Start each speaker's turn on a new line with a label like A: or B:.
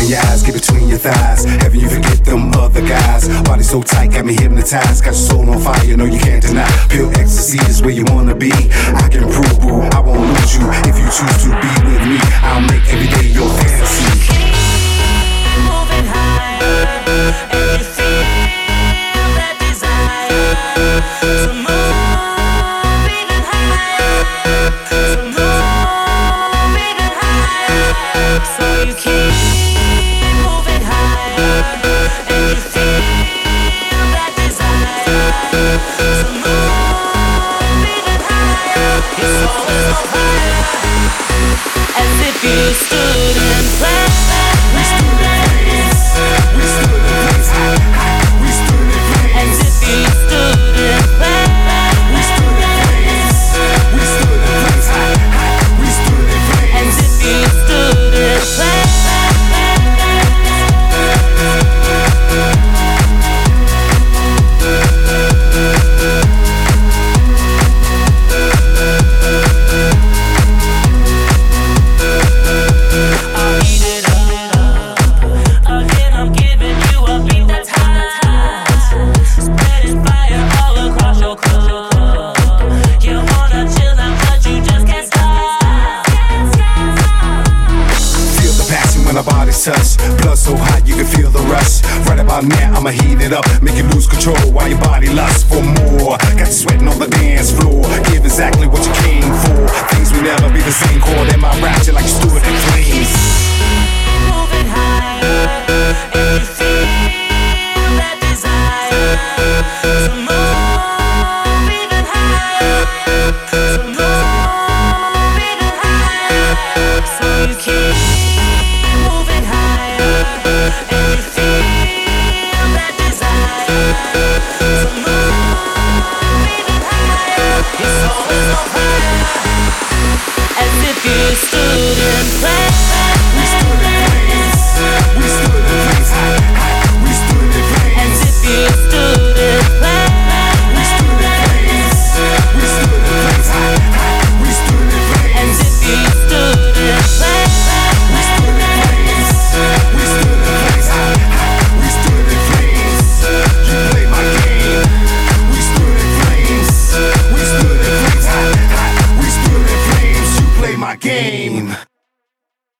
A: in your eyes, get between your thighs. Having you forget them other guys. Body so tight, got me hypnotized. Got your soul on fire, no you can't deny. Pure ecstasy is where you wanna be. I can prove, boo, I won't lose you. If you choose to be with me, I'll make every day your fantasy.
B: Moving higher, and you feel that desire to move even higher, to move even higher. So you keep moving higher, and you feel that desire to move even higher. Your soul is on fire, as if you stood and played.
A: Touch. Blood so hot you can feel the rush. Right about now I'ma heat it up, make you lose control while your body lusts for more. Got you sweating on the dance floor. Give exactly what you came for. Things will never be the same. Chord in my rapture like you stood in flames.
B: Moving higher, and you feel that desire to move even higher, to move even higher. So you keep moving higher, and you feel that desire to move even higher. Your soul is on fire, as if you stood and played.
A: We stood in flames. We stood in flames. We stood in flames.
B: As if you stood and played.
A: We stood in flames. We stood in flames. We stood in flames.
B: As if you stood and played.
A: We stood in flames. We stood in flames. We stood in flames. You play my game. We stood in flames. We stood in flames. We stood in flames. You play my game.